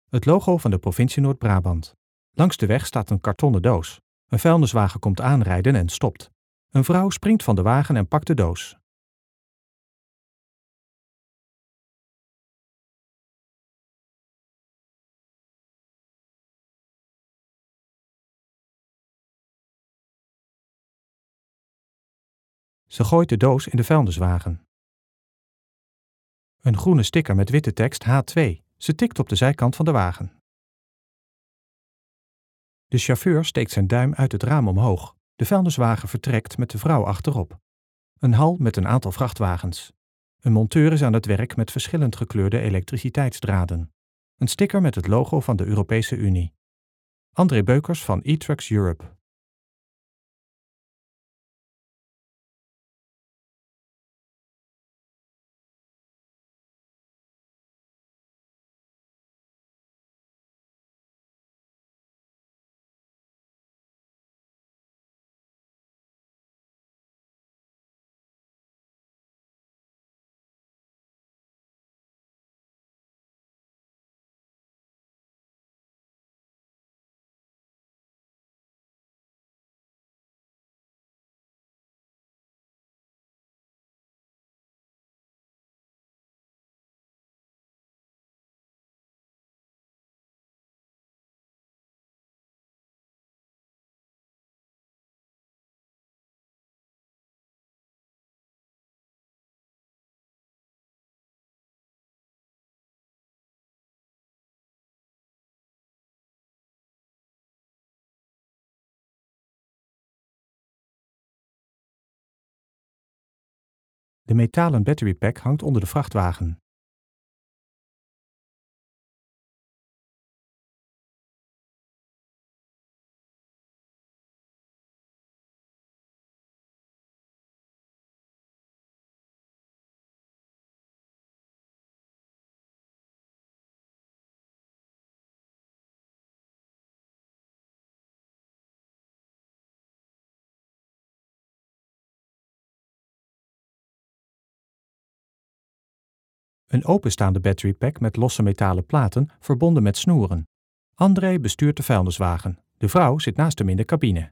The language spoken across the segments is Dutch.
Het logo van de provincie Noord-Brabant. Langs de weg staat een kartonnen doos. Een vuilniswagen komt aanrijden en stopt. Een vrouw springt van de wagen en pakt de doos. Ze gooit de doos in de vuilniswagen. Een groene sticker met witte tekst H2. Ze tikt op de zijkant van de wagen. De chauffeur steekt zijn duim uit het raam omhoog. De vuilniswagen vertrekt met de vrouw achterop. Een hal met een aantal vrachtwagens. Een monteur is aan het werk met verschillend gekleurde elektriciteitsdraden. Een sticker met het logo van de Europese Unie. André Beukers van E-Trucks Europe. De metalen battery pack hangt onder de vrachtwagen. Een openstaande battery pack met losse metalen platen verbonden met snoeren. André bestuurt de vuilniswagen. De vrouw zit naast hem in de cabine.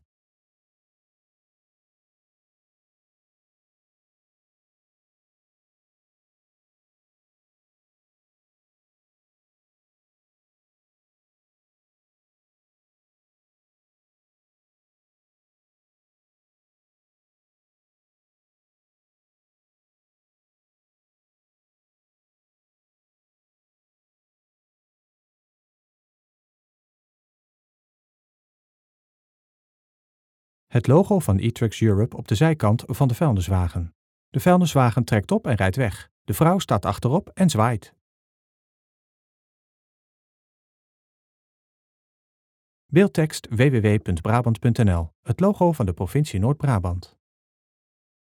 Het logo van E-Trucks Europe op de zijkant van de vuilniswagen. De vuilniswagen trekt op en rijdt weg. De vrouw staat achterop en zwaait. Beeldtekst www.brabant.nl. Het logo van de provincie Noord-Brabant.